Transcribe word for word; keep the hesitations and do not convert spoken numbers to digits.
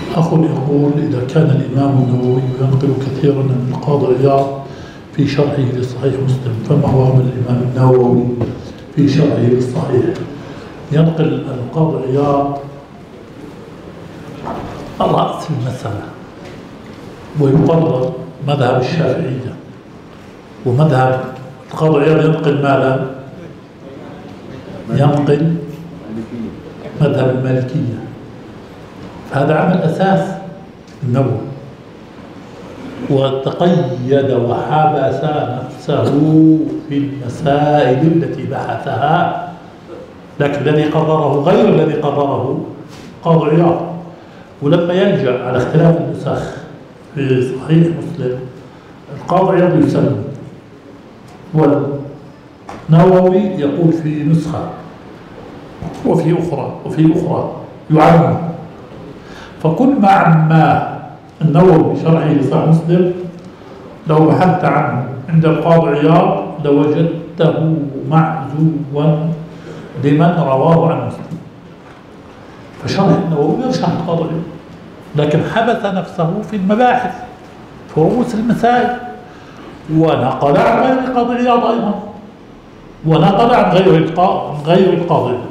أخ يقول: إذا كان الإمام النووي ينقل كثيرا من القاضي عياض في شرحه لصحيح مسلم، فما هو عمل الإمام النووي في شرحه للصحيح؟ ينقل القاضي عياض رأس المسألة، ويقرر مذهب الشافعية، ومذهب القاضي عياض ينقل ماذا؟ ينقل مذهب المالكية. هذا عمل أساس النووي، وتقيد وحبس نفسه في المسائل التي بحثها، لكن الذي قرره غير الذي قرره قاضي عياض. ولما يلجأ على اختلاف النسخ في صحيح مسلم، القاضي عياض يسلم، والنووي يقول في نسخة وفي أخرى وفي أخرى يعمم. فكل ما عما النووي بشرحه لصحيح مسلم لو بحثت عنه عند القاضي عياض لوجدته معزوا لمن رواه عن مسلم. فشرح النووي يشرح القاضي عياض، لكن حبس نفسه في المباحث في رؤوس المسائل، ونقل عن غير القاضي عياض أيضا، ونقل عن غير القاضي